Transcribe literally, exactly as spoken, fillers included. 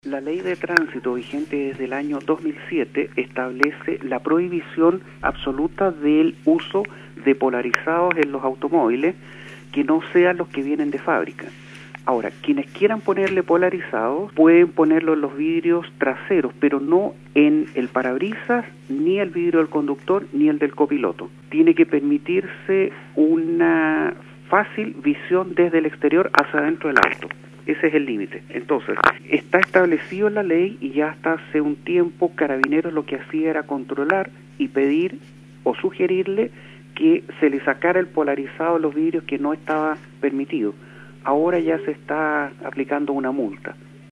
La ley de tránsito vigente desde el año dos mil siete establece la prohibición absoluta del uso de polarizados en los automóviles que no sean los que vienen de fábrica. Ahora, quienes quieran ponerle polarizados pueden ponerlo en los vidrios traseros, pero no en el parabrisas, ni el vidrio del conductor, ni el del copiloto. Tiene que permitirse una fácil visión desde el exterior hacia adentro del auto. Ese es el límite. Entonces, está establecido en la ley y ya hasta hace un tiempo Carabineros lo que hacía era controlar y pedir o sugerirle que se le sacara el polarizado a los vidrios que no estaba permitido. Ahora ya se está aplicando una multa.